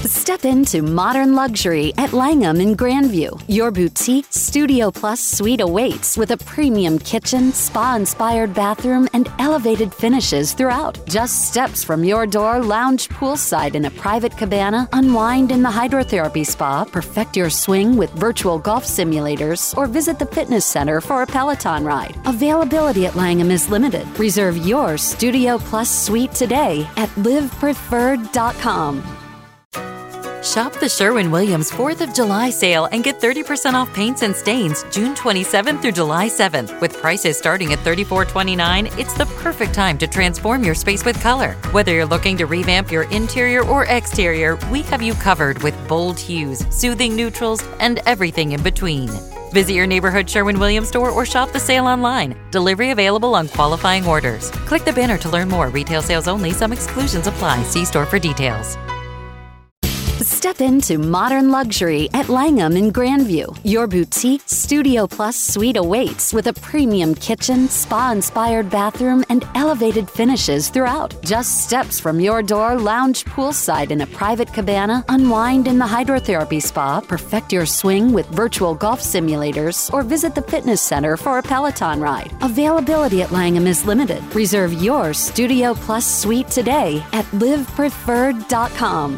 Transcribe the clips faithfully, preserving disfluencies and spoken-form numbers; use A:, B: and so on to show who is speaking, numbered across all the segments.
A: Step into modern luxury at Langham in Grandview. Your boutique Studio Plus suite awaits with a premium kitchen, spa-inspired bathroom, and elevated finishes throughout. Just steps from your door, lounge poolside in a private cabana, unwind in the hydrotherapy spa, perfect your swing with virtual golf simulators, or visit the fitness center for a Peloton ride. Availability at Langham is limited. Reserve your Studio Plus suite today at live preferred dot com.
B: Shop the Sherwin-Williams fourth of July sale and get thirty percent off paints and stains June twenty-seventh through July seventh. With prices starting at thirty-four twenty-nine, it's the perfect time to transform your space with color. Whether you're looking to revamp your interior or exterior, we have you covered with bold hues, soothing neutrals, and everything in between. Visit your neighborhood Sherwin-Williams store or shop the sale online. Delivery available on qualifying orders. Click the banner to learn more. Retail sales only. Some exclusions apply. See store for details.
A: Step into modern luxury at Langham in Grandview. Your boutique Studio Plus suite awaits with a premium kitchen, spa-inspired bathroom, and elevated finishes throughout. Just steps from your door, lounge poolside in a private cabana, unwind in the hydrotherapy spa, perfect your swing with virtual golf simulators, or visit the fitness center for a Peloton ride. Availability at Langham is limited. Reserve your Studio Plus suite today at live preferred dot com.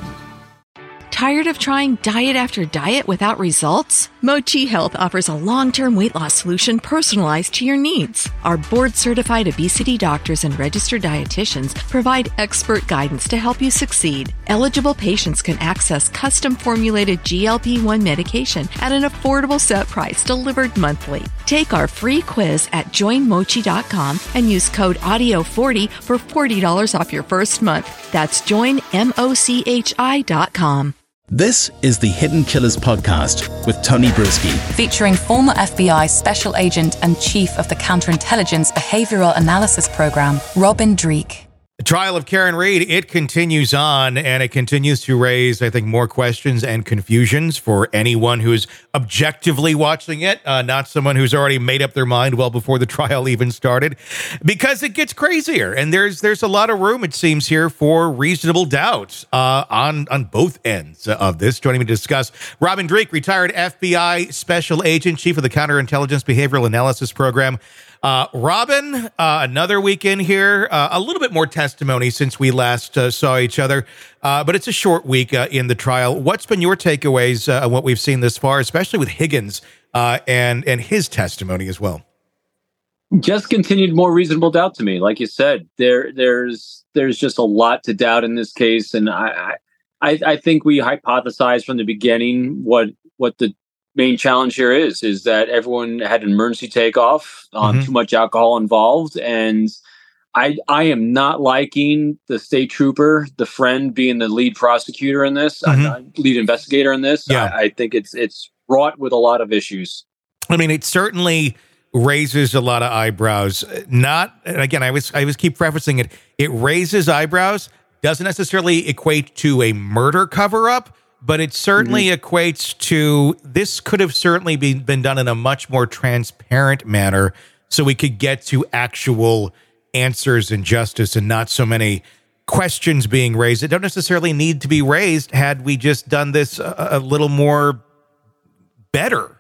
C: Tired of trying diet after diet without results? Mochi Health offers a long-term weight loss solution personalized to your needs. Our board-certified obesity doctors and registered dietitians provide expert guidance to help you succeed. Eligible patients can access custom-formulated G L P one medication at an affordable set price delivered monthly. Take our free quiz at join mochi dot com and use code audio forty for forty dollars off your first month. That's join mochi dot com.
D: This is the Hidden Killers podcast with Tony Brueski.
E: Featuring former F B I Special Agent and Chief of the Counterintelligence Behavioral Analysis Program, Robin Dreeke.
F: The trial of Karen Read, it continues on, and it continues to raise, I think, more questions and confusions for anyone who's objectively watching it, uh, not someone who's already made up their mind well before the trial even started, because it gets crazier, and there's there's a lot of room, it seems, here for reasonable doubt uh, on, on both ends of this. Joining me to discuss, Robin Dreeke, retired F B I Special Agent, Chief of the Counterintelligence Behavioral Analysis Program. Uh, Robin, uh, another weekend here, uh, a little bit more testimony since we last uh, saw each other, uh, but it's a short week uh, in the trial. What's been your takeaways uh, on what we've seen this far, especially with Higgins uh, and, and his testimony as well?
G: Just continued more reasonable doubt to me. Like you said, there, there's, there's just a lot to doubt in this case. And I, I, I think we hypothesized from the beginning what, what the main challenge here is, is that everyone had an emergency takeoff, um, mm-hmm. too much alcohol involved. And I, I am not liking the state trooper, the friend being the lead prosecutor in this, mm-hmm. uh, lead investigator in this. Yeah. I, I think it's, it's fraught with a lot of issues.
F: I mean, it certainly raises a lot of eyebrows. Not, and again, I was, I was keep prefacing it. It raises eyebrows, doesn't necessarily equate to a murder cover-up, but it certainly mm-hmm. equates to, this could have certainly been, been done in a much more transparent manner so we could get to actual answers and justice and not so many questions being raised that don't necessarily need to be raised had we just done this a, a little more better.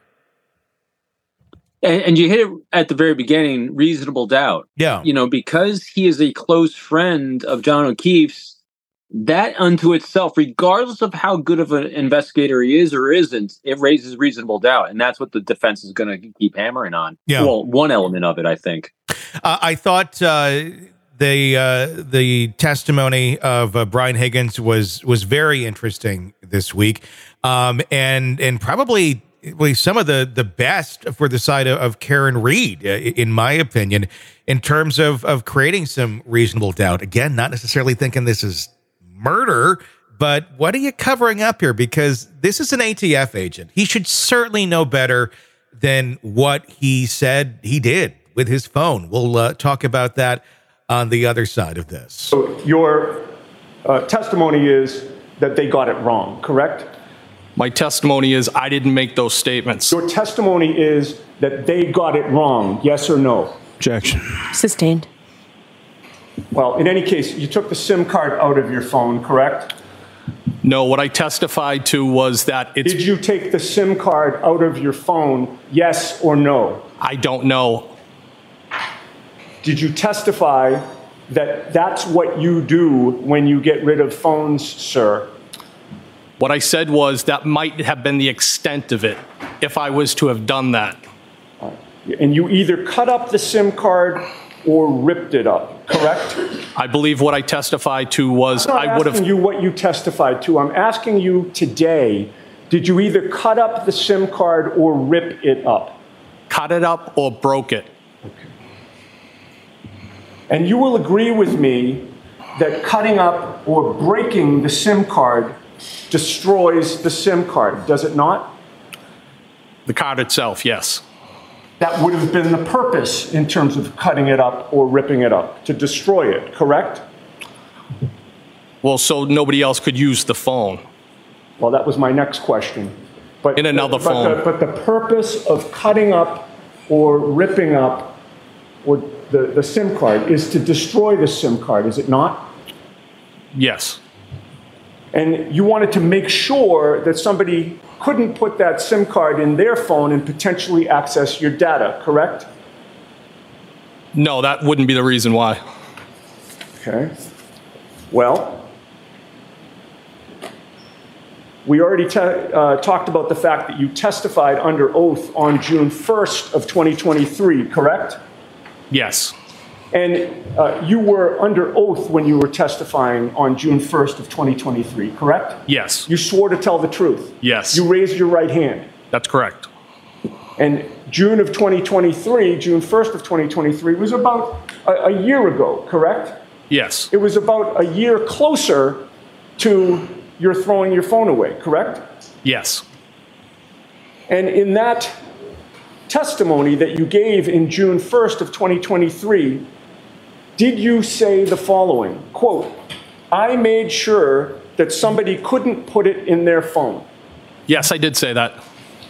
G: And, and you hit it at the very beginning, reasonable doubt.
F: Yeah.
G: You know, because he is a close friend of John O'Keefe's, that unto itself, regardless of how good of an investigator he is or isn't, it raises reasonable doubt. And that's what the defense is going to keep hammering on.
F: Yeah.
G: Well, one element of it, I think.
F: Uh, I thought uh, the uh, the testimony of uh, Brian Higgins was was very interesting this week, um, and and probably some of the the best for the side of, of Karen Read, uh, in my opinion, in terms of of creating some reasonable doubt. Again, not necessarily thinking this is murder, but what are you covering up here? Because this is an A T F agent. He should certainly know better than what he said he did with his phone. We'll uh, talk about that on the other side of this.
H: So your uh, testimony is that they got it wrong, correct?
I: My testimony is I didn't make those statements.
H: Your testimony is that they got it wrong, yes or no?
I: Objection.
E: Sustained.
H: Well, in any case, you took the SIM card out of your phone, correct?
I: No, what I testified to was that it's...
H: Did you take the SIM card out of your phone, yes or no?
I: I don't know.
H: Did you testify that that's what you do when you get rid of phones, sir?
I: What I said was that might have been the extent of it if I was to have done that.
H: And you either cut up the SIM card or ripped it up, correct?
I: I believe what I testified to was
H: I'm not
I: I would have...
H: asking you what you testified to. I'm asking you today, did you either cut up the SIM card or rip it up?
I: Cut it up or broke it.
H: Okay. And you will agree with me that cutting up or breaking the SIM card destroys the SIM card, does it not?
I: The card itself, yes.
H: That would have been the purpose in terms of cutting it up or ripping it up, to destroy it, correct?
I: Well, so nobody else could use the phone.
H: Well, that was my next question. But
I: in another
H: but
I: phone.
H: The, but the purpose of cutting up or ripping up or the, the SIM card is to destroy the SIM card, is it not?
I: Yes.
H: And you wanted to make sure that somebody couldn't put that SIM card in their phone and potentially access your data, correct?
I: No, that wouldn't be the reason why.
H: Okay. Well, we already te- uh, talked about the fact that you testified under oath on June first of twenty twenty-three, correct?
I: Yes.
H: And uh, you were under oath when you were testifying on June first of twenty twenty-three, correct?
I: Yes.
H: You swore to tell the truth.
I: Yes.
H: You raised your right hand.
I: That's correct.
H: And June of twenty twenty-three, June first of twenty twenty-three, was about a, a year ago, correct?
I: Yes.
H: It was about a year closer to your throwing your phone away, correct?
I: Yes.
H: And in that testimony that you gave in June first of twenty twenty-three, did you say the following, quote, I made sure that somebody couldn't put it in their phone?
I: Yes, I did say that.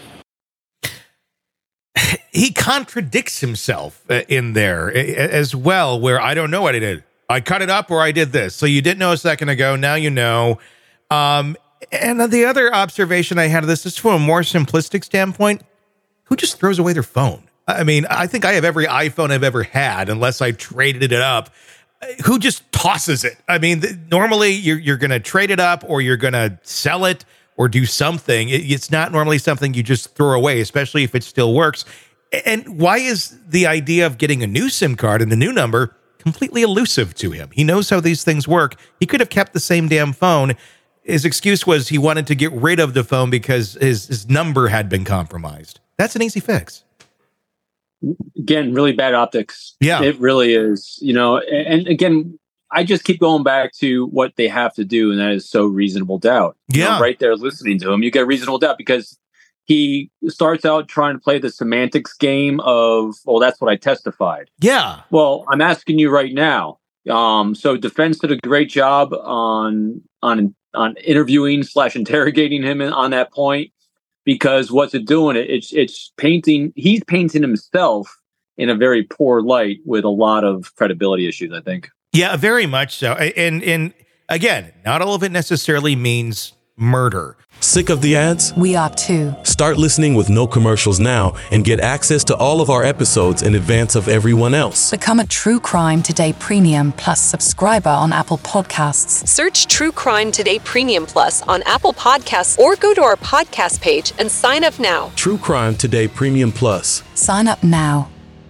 F: He contradicts himself in there as well, where I don't know what I did. I cut it up or I did this. So you didn't know a second ago. Now you know. Um, and the other observation I had of this is from a more simplistic standpoint. Who just throws away their phone? I mean, I think I have every iPhone I've ever had, unless I traded it up. Who just tosses it? I mean, th- normally you're, you're going to trade it up or you're going to sell it or do something. It, it's not normally something you just throw away, especially if it still works. And why is the idea of getting a new SIM card and a new number completely elusive to him? He knows how these things work. He could have kept the same damn phone. His excuse was he wanted to get rid of the phone because his, his number had been compromised. That's an easy fix.
G: Again, really bad optics.
F: Yeah.
G: It really is. You know, and, and again, I just keep going back to what they have to do, and that is sow reasonable doubt. You
F: Yeah.
G: know, right there listening to him, you get reasonable doubt because he starts out trying to play the semantics game of, well, that's what I testified.
F: Yeah.
G: Well, I'm asking you right now. Um, so defense did a great job on on on interviewing slash interrogating him on that point, because what's it doing? It's it's painting. He's painting himself in a very poor light with a lot of credibility issues, I think.
F: Yeah, very much so. And and again, not all of it necessarily means murder.
J: Sick of the ads?
E: We are too.
J: Start listening with no commercials now and get access to all of our episodes in advance of everyone else.
E: Become a True Crime Today Premium Plus subscriber on Apple Podcasts.
K: Search True Crime Today Premium Plus on Apple Podcasts or go to our podcast page and sign up now.
J: True Crime Today Premium Plus.
E: Sign up now.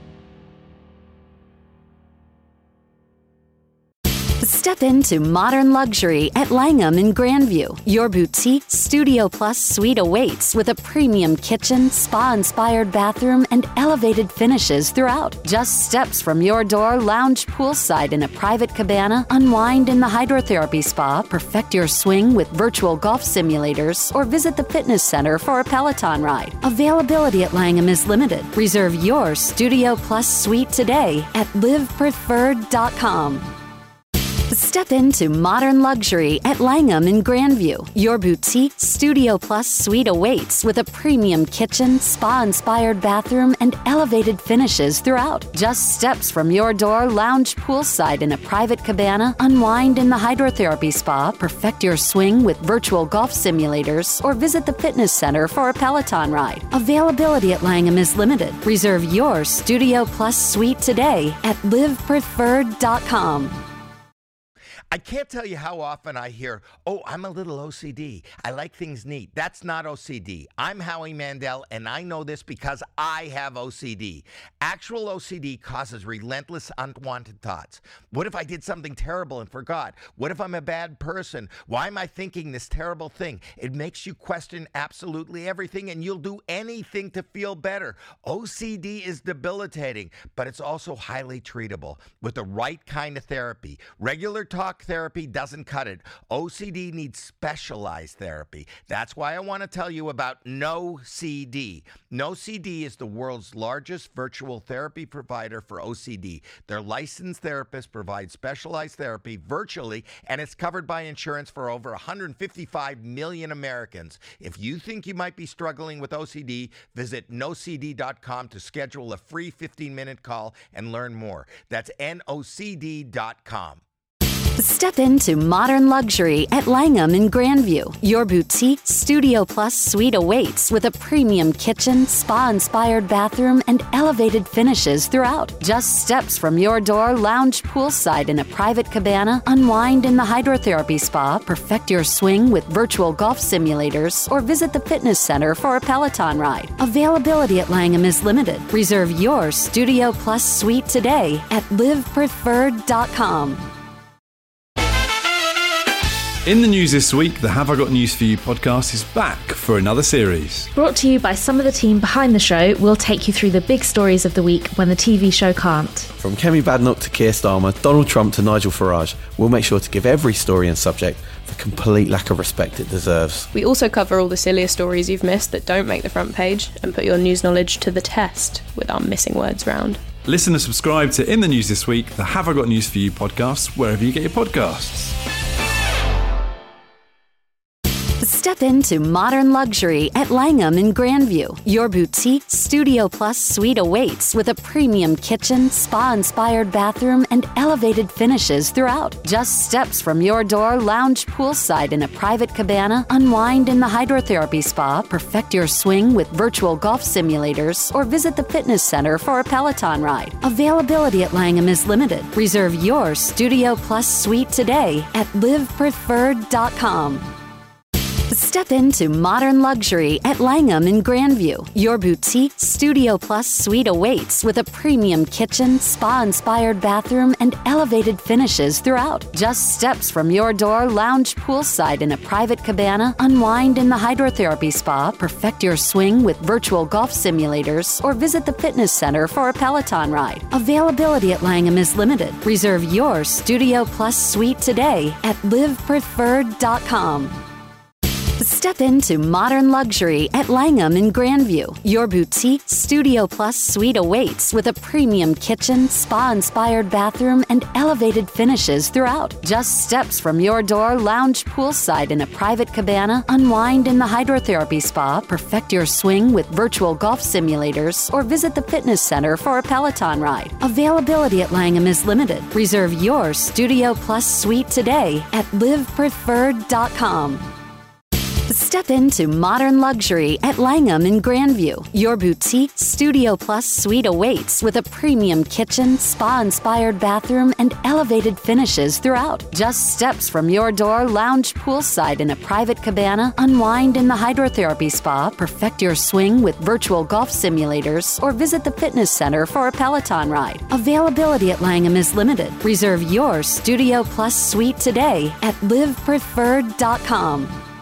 A: Step into modern luxury at Langham in Grandview. Your boutique Studio Plus suite awaits with a premium kitchen, spa-inspired bathroom, and elevated finishes throughout. Just steps from your door, lounge poolside in a private cabana, unwind in the hydrotherapy spa, perfect your swing with virtual golf simulators, or visit the fitness center for a Peloton ride. Availability at Langham is limited. Reserve your Studio Plus suite today at live preferred dot com. Step into modern luxury at Langham in Grandview. Your boutique Studio Plus suite awaits with a premium kitchen, spa-inspired bathroom, and elevated finishes throughout. Just steps from your door, lounge poolside in a private cabana, unwind in the hydrotherapy spa, perfect your swing with virtual golf simulators, or visit the fitness center for a Peloton ride. Availability at Langham is limited. Reserve your Studio Plus suite today at live preferred dot com.
L: I can't tell you how often I hear, oh, I'm a little O C D. I like things neat. That's not O C D. I'm Howie Mandel, and I know this because I have O C D. Actual O C D causes relentless, unwanted thoughts. What if I did something terrible and forgot? What if I'm a bad person? Why am I thinking this terrible thing? It makes you question absolutely everything, and you'll do anything to feel better. O C D is debilitating, but it's also highly treatable with the right kind of therapy. Regular talk therapy doesn't cut it. O C D needs specialized therapy. That's why I want to tell you about No C D. No C D is the world's largest virtual therapy provider for O C D. Their licensed therapists provide specialized therapy virtually, and it's covered by insurance for over one hundred fifty-five million Americans. If you think you might be struggling with O C D, visit no c d dot com to schedule a free fifteen-minute call and learn more. That's N O C D dot com.
A: Step into modern luxury at Langham in Grandview. Your boutique Studio Plus suite awaits with a premium kitchen, spa-inspired bathroom, and elevated finishes throughout. Just steps from your door, lounge poolside in a private cabana, unwind in the hydrotherapy spa, perfect your swing with virtual golf simulators, or visit the fitness center for a Peloton ride. Availability at Langham is limited. Reserve your Studio Plus suite today at live preferred dot com.
M: In the news this week, the Have I Got News For You podcast is back for another series.
N: Brought to you by some of the team behind the show, we'll take you through the big stories of the week when the T V show can't.
O: From Kemi Badenoch to Keir Starmer, Donald Trump to Nigel Farage, we'll make sure to give every story and subject the complete lack of respect it deserves.
P: We also cover all the sillier stories you've missed that don't make the front page and put your news knowledge to the test with our missing words round.
M: Listen and subscribe to In the News This Week, the Have I Got News For You podcast, wherever you get your podcasts.
A: Step into modern luxury at Langham in Grandview. Your boutique Studio Plus suite awaits with a premium kitchen, spa-inspired bathroom, and elevated finishes throughout. Just steps from your door, lounge poolside in a private cabana, unwind in the hydrotherapy spa, perfect your swing with virtual golf simulators, or visit the fitness center for a Peloton ride. Availability at Langham is limited. Reserve your Studio Plus suite today at live preferred dot com. Step into modern luxury at Langham in Grandview. Your boutique Studio Plus suite awaits with a premium kitchen, spa-inspired bathroom, and elevated finishes throughout. Just steps from your door, lounge poolside in a private cabana, unwind in the hydrotherapy spa, perfect your swing with virtual golf simulators, or visit the fitness center for a Peloton ride. Availability at Langham is limited. Reserve your Studio Plus suite today at live preferred dot com. Step into modern luxury at Langham in Grandview. Your boutique Studio Plus suite awaits with a premium kitchen, spa-inspired bathroom, and elevated finishes throughout. Just steps from your door, lounge poolside in a private cabana, unwind in the hydrotherapy spa, perfect your swing with virtual golf simulators, or visit the fitness center for a Peloton ride. Availability at Langham is limited. Reserve your Studio Plus suite today at live preferred dot com. Step into modern luxury at Langham in Grandview. Your boutique Studio Plus suite awaits with a premium kitchen, spa-inspired bathroom, and elevated finishes throughout. Just steps from your door, lounge poolside in a private cabana, unwind in the hydrotherapy spa, perfect your swing with virtual golf simulators, or visit the fitness center for a Peloton ride. Availability at Langham is limited. Reserve your Studio Plus suite today at live preferred dot com.